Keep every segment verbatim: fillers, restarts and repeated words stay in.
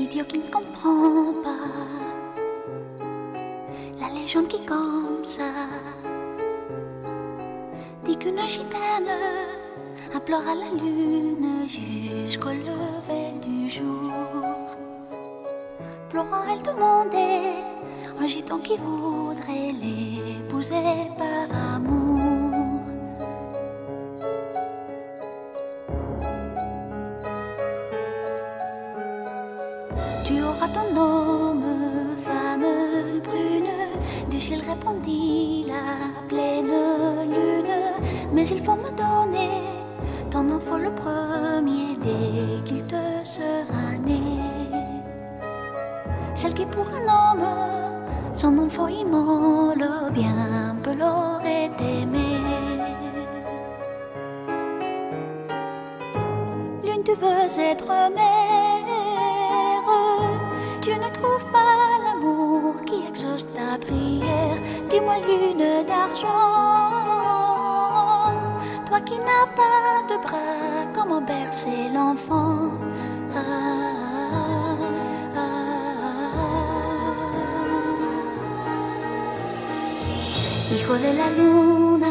l'idiot qui ne comprend pas la légende qui comme ça dit qu'une gitane implore à la lune jusqu'au lever du jour. Pleurant, elle demandait un gitan qui voudrait l'épouser par amour. Tu auras ton homme, femme brune, du ciel répondit la pleine lune. Mais il faut me donner ton enfant le premier dès qu'il te sera né. Celle qui pour un homme, son enfant immole, bien peu l'aurait aimé. Lune, tu veux être mère, tu ne trouves pas l'amour qui exauce ta prière. Dis-moi, lune d'argent, toi qui n'as pas de bras, comment bercer l'enfant? Ah, ah, ah. Hijo de la luna.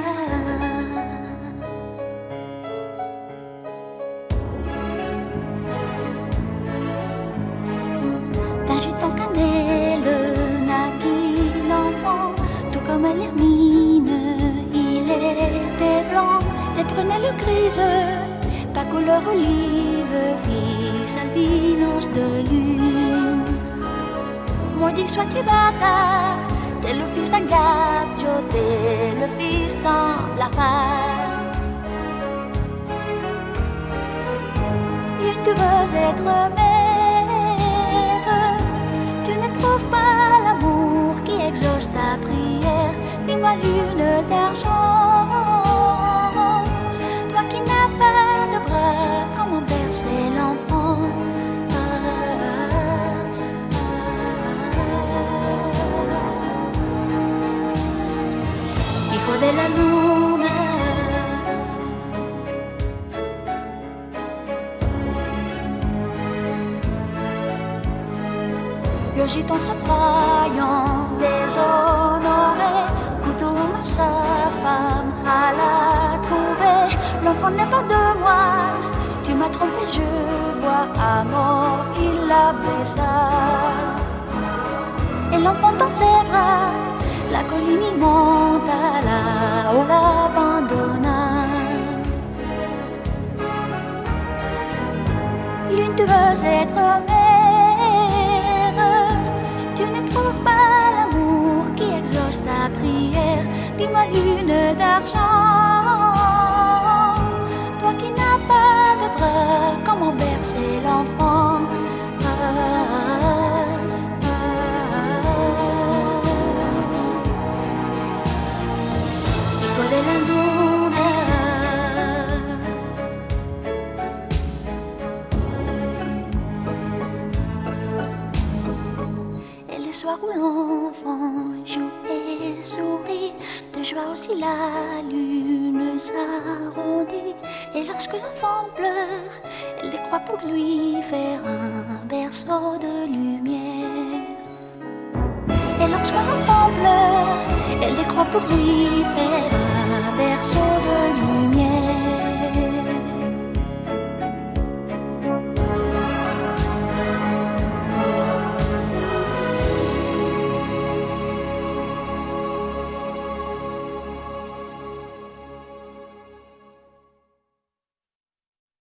D'un gitan cannelle naquit l'enfant, tout comme l'hermine, il était blanc. Ses prunelles grises, pas couleur olive, fils albinos de lune. Maudit sois-tu bâtard, t'es le fils d'un gacho, t'es le fils d'un blafard. Lune, tu veux être mère, tu ne trouves pas l'amour qui exauce ta prière. Dis-moi, lune d'argent, toi qui n'as pas de bras, comment bercer l'enfant? Ah, ah, ah. Hijo de la luna. Le gitan se croyant déshonoré, couteau à sa femme à la trouver. L'enfant n'est pas de moi, tu m'as trompé, je vois à mort, il la blessa. Et l'enfant dans ses bras, la colline il monte à la haut, l'abandonna. Lune, tu veux être mère, tu ne trouves pas l'amour qui exauce ta prière. Dis-moi, lune d'argent, toi qui n'as pas de bras, comment bercer l'enfant? Ah, ah, ah. Hijo de la luna. Et les soirs où l'enfant joue et sourit, de joie aussi la lune s'arrondit. Et lorsque l'enfant pleure, elle décroît pour lui faire un berceau de lumière. Et lorsque l'enfant pleure, elle décroît pour lui faire